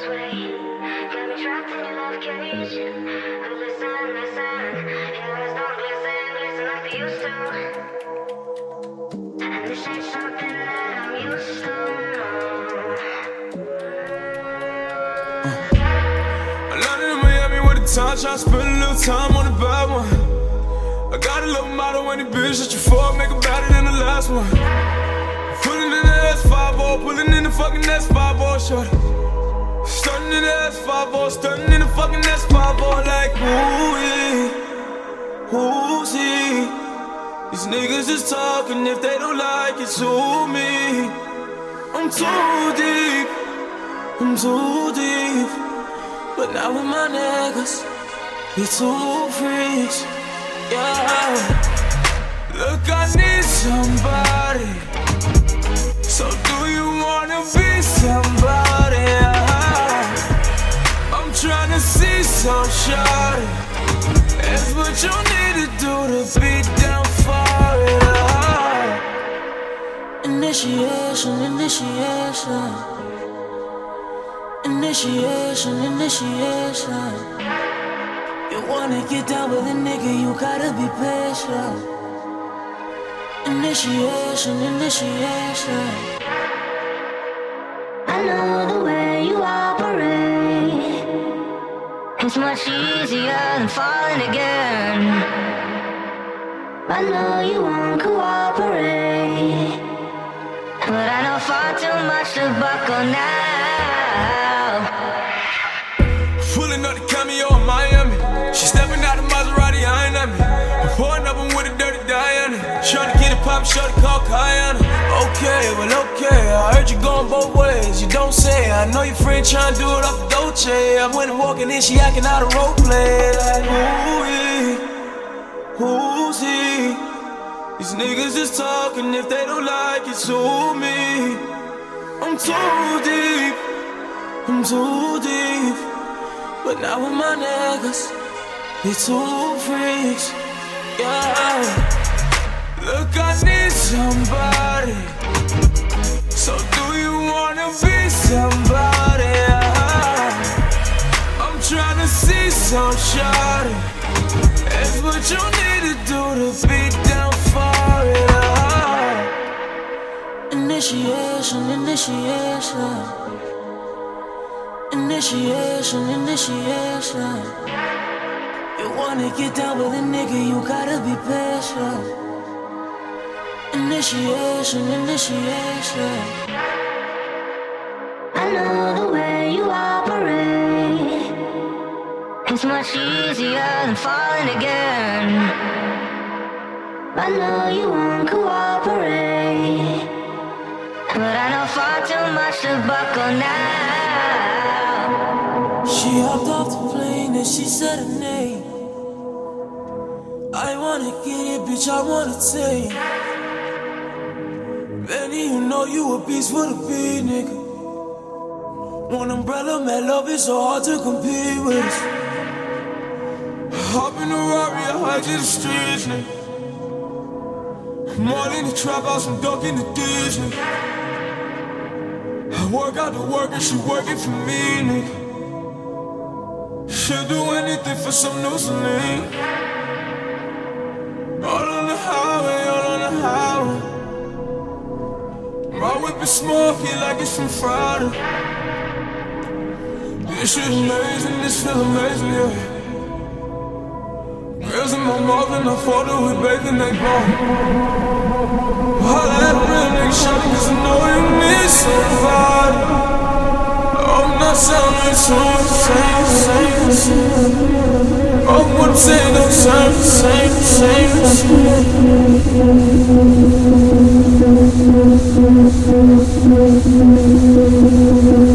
way. Got me trapped in your love cage. Listen, listen. Your eyes don't glisten like they used to. And this ain't something that I'm used to. I landed in Miami with the time, tryna spend a little time on the bad one. I got a little motto, any bitch that you fuck, make it better than the last one. Pulling in the S5, pulling in the fucking S5, shorty. Stunning in the S5, stunning in the fucking S5, like who's he? These niggas is talking, if they don't like it, to me. I'm too deep, I'm too deep. But not with my niggas, we're two freaks, yeah. Look, I need somebody. So do you wanna be somebody? I'm tryna see some shawty. It's what you need to do to be down for it. Initiation, initiation. Initiation, initiation. You wanna get down with a nigga, you gotta be patient. Initiation, initiation. I know the way you operate. It's much easier than falling again. I know you won't cooperate, but I know far too much to buckle now. Pulling up the cameo in Miami. She stepping out the Maserati, eyeing at me. I'm pouring up with a dirty Diana. Trying to get it pop, shorty call Kayana. Okay, well okay, I heard you going both ways. You don't say, I know your friend trying to do it off the Dolce. I went and walking in, she acting out a role play. Like who's he? These niggas is talking, if they don't like it, to me. I'm too deep, I'm too deep. But not with my niggas, we're two freaks, yeah. Look, I need somebody. So do you wanna be somebody? I'm tryna see some shawty. It's what you need to do to be down for it. Initiation, initiation. Initiation, initiation. You wanna get down with a nigga, you gotta be patient. Initiation, initiation. I know the way you operate. It's much easier than falling again. I know you won't cooperate, but I know far too much to buckle now. She hopped off the plane and she said her name. I wanna get it, bitch, I wanna take. Benny, you know you a beast for the beat, nigga. One umbrella, man, love is so hard to compete with us. Hop in the Rari, I hide to the streets, nigga. I'm all in the trap house, I'm ducking the Disney. I work out the work and she working for me, nigga. She'll do anything for some new Celine. All on the highway, all on the highway. My whip is smoky like it's from Friday. This shit amazing, this feel amazing, yeah. Girls in my mouth and I fall to it, bathing they bone. Holla at a real nigga, shawty, cause I know you need somebody. I'm not sounding same. Oh, what I'm saying don't sound the same.